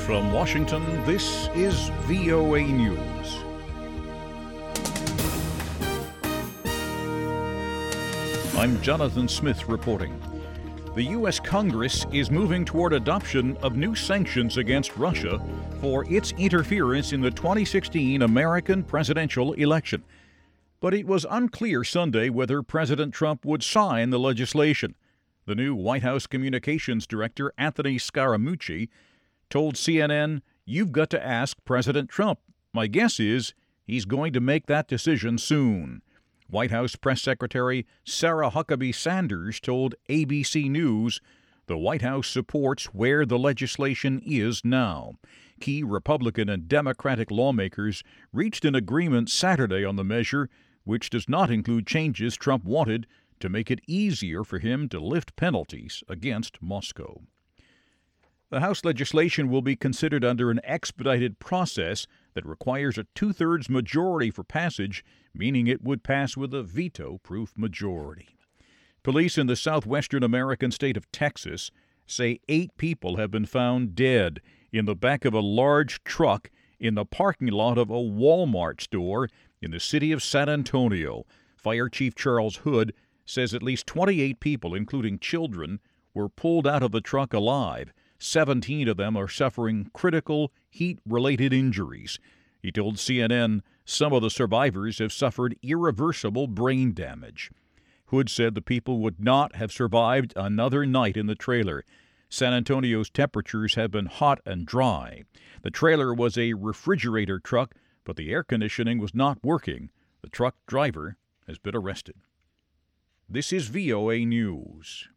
From Washington, this is VOA News. I'm Jonathan Smith reporting. The U.S. Congress is moving toward adoption of new sanctions against Russia for its interference in the 2016 American presidential election. But it was unclear Sunday whether President Trump would sign the legislation. The new White House Communications Director, Anthony Scaramucci, told CNN, "You've got to ask President Trump. My guess is he's going to make that decision soon." White House Press Secretary Sarah Huckabee Sanders told ABC News the White House supports where the legislation is now. Key Republican and Democratic lawmakers reached an agreement Saturday on the measure, which does not include changes Trump wanted to make it easier for him to lift penalties against Moscow. The House legislation will be considered under an expedited process that requires a two-thirds majority for passage, meaning it would pass with a veto-proof majority. Police in the southwestern American state of Texas say 8 people have been found dead in the back of a large truck in the parking lot of a Walmart store in the city of San Antonio. Fire Chief Charles Hood says at least 28 people, including children, were pulled out of the truck alive. 17 of them are suffering critical heat-related injuries. He told CNN some of the survivors have suffered irreversible brain damage. Hood said the people would not have survived another night in the trailer. San Antonio's temperatures have been hot and dry. The trailer was a refrigerator truck, but the air conditioning was not working. The truck driver has been arrested. This is VOA News.